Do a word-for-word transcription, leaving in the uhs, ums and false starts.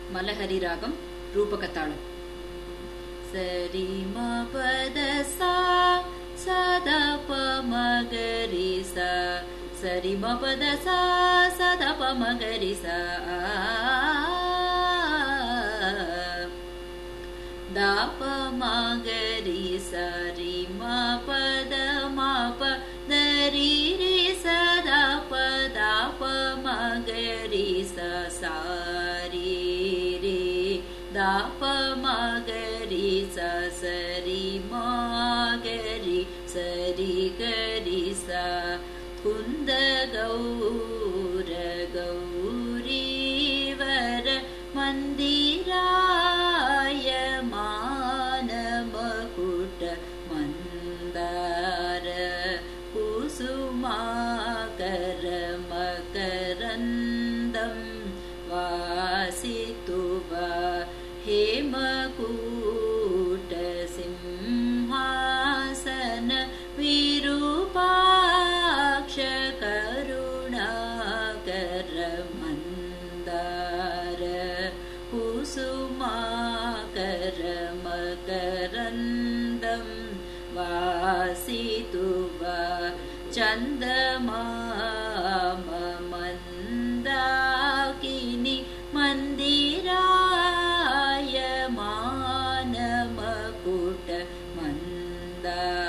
मलहरी रागम रूपकताळम सरी म पद सा सदा प म गरि सा सरी म पद सा सदा प म गरि सा दा प म गरि सा रि म पद म प द रि रि सा दा प दा प म गरि सा सा रि रि दा प म गरि सा सरि म गरि सरि गरि सा कुन्द गौर गौरी वर मन्दिराय मानमकुट मन्दार कुसुमाकर मकरन्दं वासितुव हेमकूट सिंहासन विरूपाक्ष करुणाकर मन्दार कुसुमाकर मकरन्दं वासितुव चन्दमाम मन्दाकिनी मन्दिराय मानमकुट मन्दार